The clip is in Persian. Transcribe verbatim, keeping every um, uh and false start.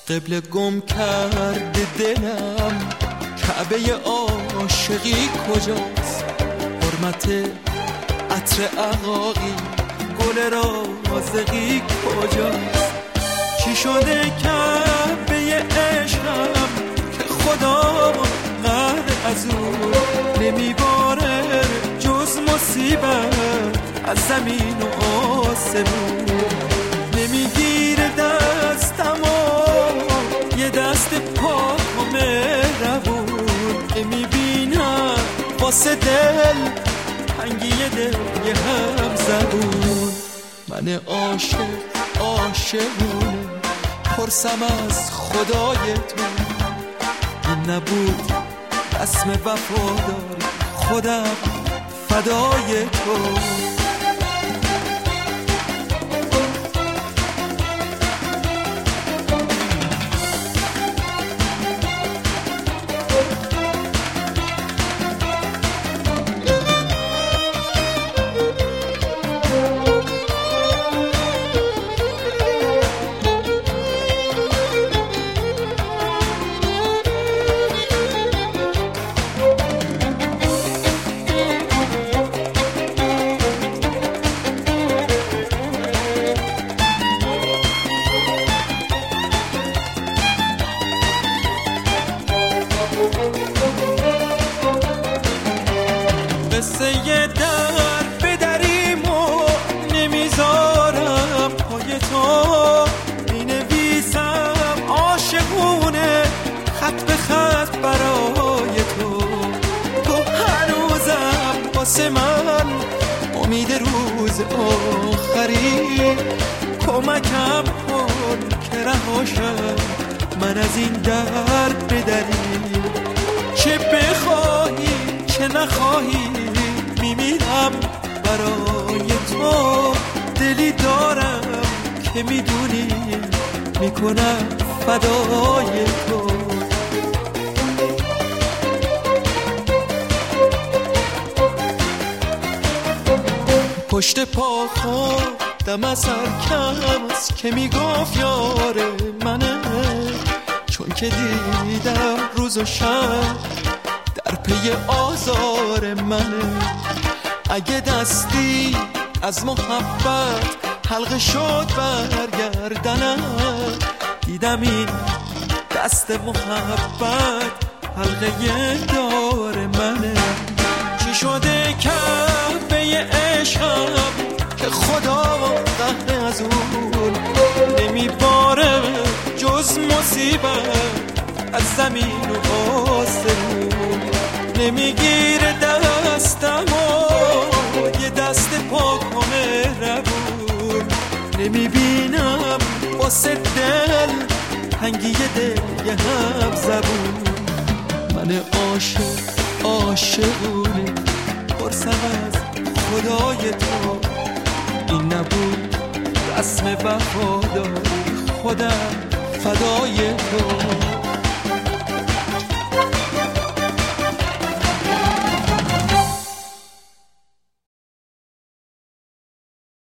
قبل گم کرده دلم، کعبه عاشقی کجاست؟ حرمت عطر عقاقی گل رازقی کجاست؟ چی شده کعبه عشقم که خدا قهر از اون نمیباره جز مصیبت از زمین و آسمون؟ نمیگیره دستم و یه دست پاک و مهربون، نمیبینم واسه دل تنگی دل یه هم زبون. من عاشق عاشقونه پرسم از خدای تو، این نبود رسم وفاداری خودم فدای تو. قصه یه در بدریم و نمیذارم پای تو، مینویسم عاشقونه خط به خط برای تو. تو هنوزم واسه من امید روز آخری، کمکم کن که رهاشم من از این در بدری. چه بخواهی چه نخواهی میمیرم برای تو، دلی دارم که میدونی میکنم فدای تو. پشت پا خودم از هر کس که میگفت یاره منه، چون که دیدم روز و شب در پی آزار منه. اگه دستی از محبت حلقه شد برگردنم، دیدم این دست محبت حلقه دار منه. چی شده کعبه عشقم که خدا قهر از اون نمیباره جز مصیبت از زمین و آسمون؟ نمیگیره دستم و یه دست پاک و مهربون، نمیبینم واسه دل تنگی دل یه هم زبون. من عاشق عاشقونه پرسم از خدای تو، این نبود رسم وفاداری خودم فدای تو.